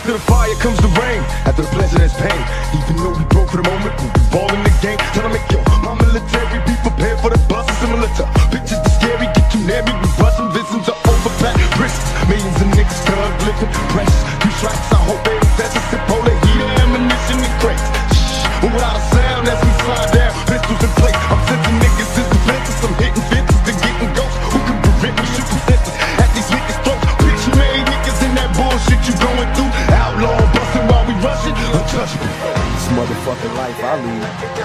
After the fire comes the rain, after the pleasure there's pain. Even though we broke for the moment, we ball in the game. Tell them, make yo, my military, be prepared for the bus. Similar to pictures that's scary, get too near me, we bustin' visions of overpacked risks. Millions of niggas thug living precious. Two strikes, I hope they that's a sip, polar heater, ammunition and crates. Shh, but without a sound as we slide down, pistols in place. I'm sending niggas to the fences, I'm hitting fences to getting ghosts. Who can prevent me shooting senses at these niggas' throats? Picture made niggas in that bullshit you going through. Outlaw bustin' while we rushing, untouchable. This motherfucking life I lead.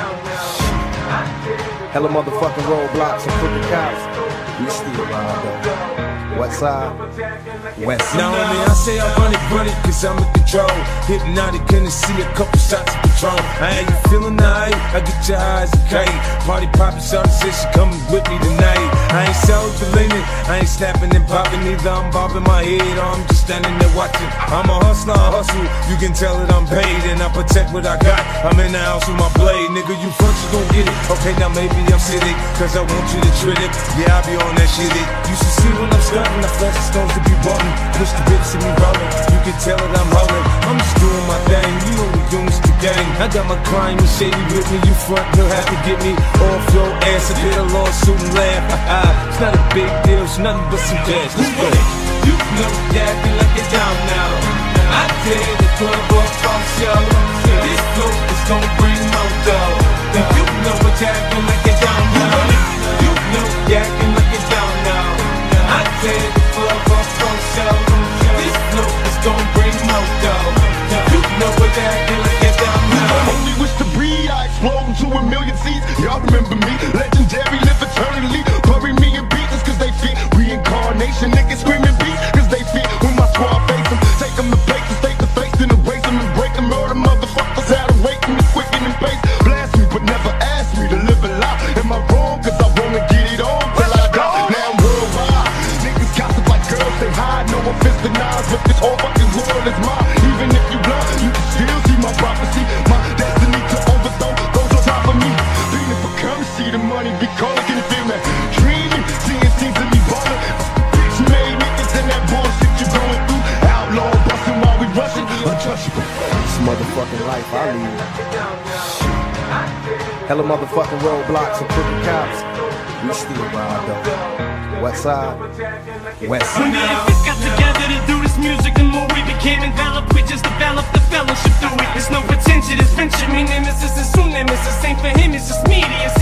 Hella motherfucking roadblocks and crooked cops. We still ride though. What side? West side. Now only I say I run it, cause I'm in control. Hypnotic, gonna see a couple shots of Patron. I ain't you feeling nice, I get your eyes a kite. Party poppin', shawty said she coming with me tonight. I ain't self-deleting, I ain't snapping and popping either. I'm bobbing my head or I'm just standing there watching. I'm a hustler, I hustle, you can tell that I'm paid. And I protect what I got, I'm in the house with my blade. Nigga, you front, you gon' get it. Okay, now maybe I'm sitting, cause I want you to treat it. Yeah, I be on that shit. You should see when I'm stunting, I flash the stones to be button. Push the whips and me rolling, you can tell that I'm rolling. I'm just doing my thing, you know we doing the gang. I got my crime and shady with me, you front, you'll have to get me off your ass. I did a lawsuit and laugh, it's not a big deal, it's nothing but some cash. Let's go. You know you acting like you're down now. I did the club off our show. This flow is gon' bring more dough. You know what you acting like you're down now. You know you acting like you're down now. I did the club off our show. This flow is gon' bring more dough. You know what you acting like you're down now. Only wish to breathe, I explode into a million seeds. Y'all remember me, legendary, live eternally. Bury me in pieces cause they fit reincarnation. Niggas screaming beats cause they fit when my squad face them. Take them to places, face to face, then erase them and break them. Murder motherfuckers out of rate them, quicken and pace. Blast me but never ask me to live a lie. Am I wrong? Cause I wanna get it on till I die. Now I'm worldwide, niggas gossip like girls, they hide. No offense to Nas, but this whole fucking world is mine. Even if you blind, you can still see my prophecy. My destiny to overthrow those on top of me. Being for currency, the money be calling, can you feel that? Dreaming, seeing things in me ballin'. Bitch made niggas in that bullshit you going through. Outlaw bustin' while we rushin', untouchable. This motherfucking life I lead. Hella motherfucking roadblocks and crooked cops. We still ride though. West side, west side. When me and Fitz got together to do this music, the more we became enveloped, we just developed the fellowship through it. There's no pretension, it's friendship, me nemesis and soon nemesis. Ain't for him, it's just me, the